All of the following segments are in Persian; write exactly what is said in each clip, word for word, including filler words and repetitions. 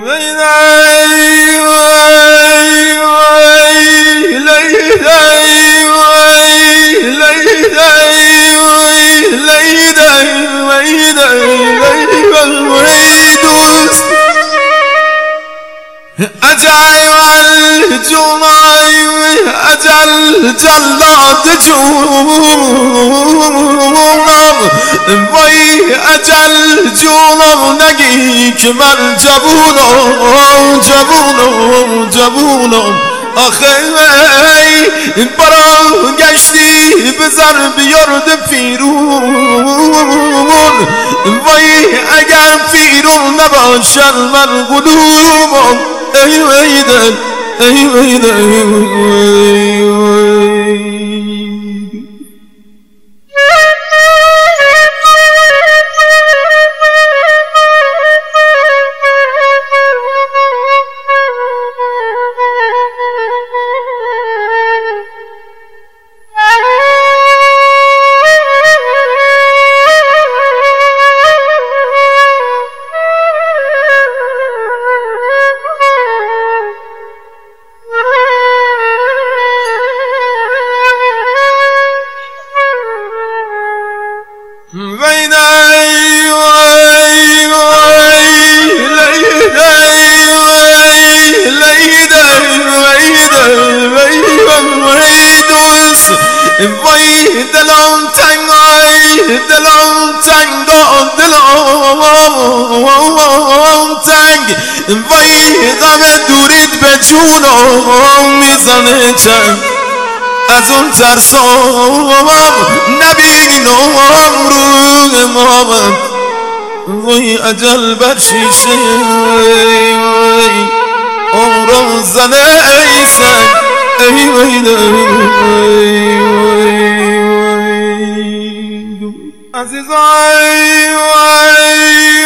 اجل الجمعي اجل جلاد جونم وای اجل جونم نگی که من جوونم جوونم جوونم آخه ای برا گشتی بزر بیارد پیرون وای اگر پیرون نباشد من قلوبم ای ویدن ای ویدن ای وای دلم تنگ دلم تنگ دلم تنگ وای غم دورید به جونم میزنه چنگ از اون ترسام نبینم روی مامن وای اجل بر شیشه عمرم زنه ای سنگ ای ویده عزیزای وای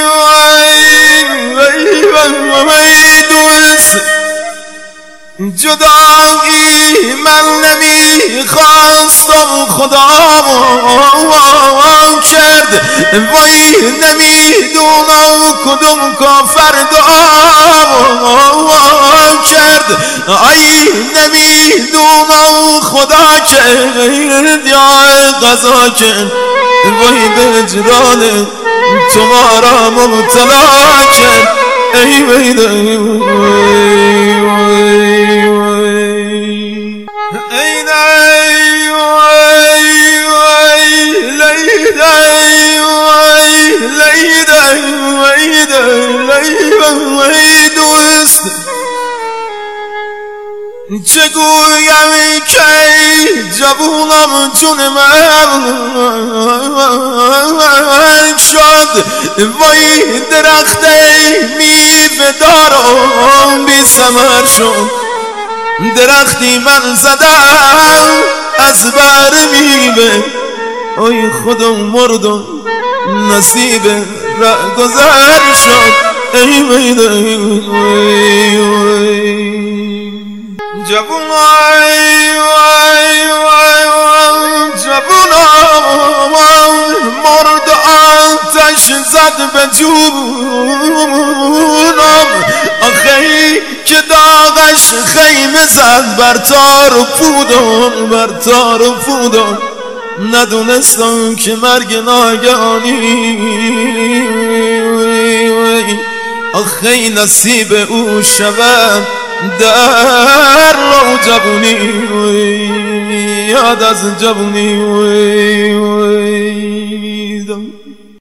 وای وای دوست جدایی من نمیخواستم خدا کرد وای نمیدونم کدوم کافر دعا کرد ای نمیدونم خدا کرد یا قضا کرد وای به جران تو ما را مبتلا کرد ای ویده ای چگویم که جوونم جون من شد وای درخت میوه دارم بی ثمر شد درختی من زدم از بر میوه ای خودم مردم نصیب را گذر شد ای میده جوون وای وای وای جوونم مرد آتش زد به جونم آخه که داغش خیمه زد بر تار و پودم بر تار و پودم ندونستم که مرگ ناگهانی آخه نصیب او شود در رو جوونی یاد از جوونی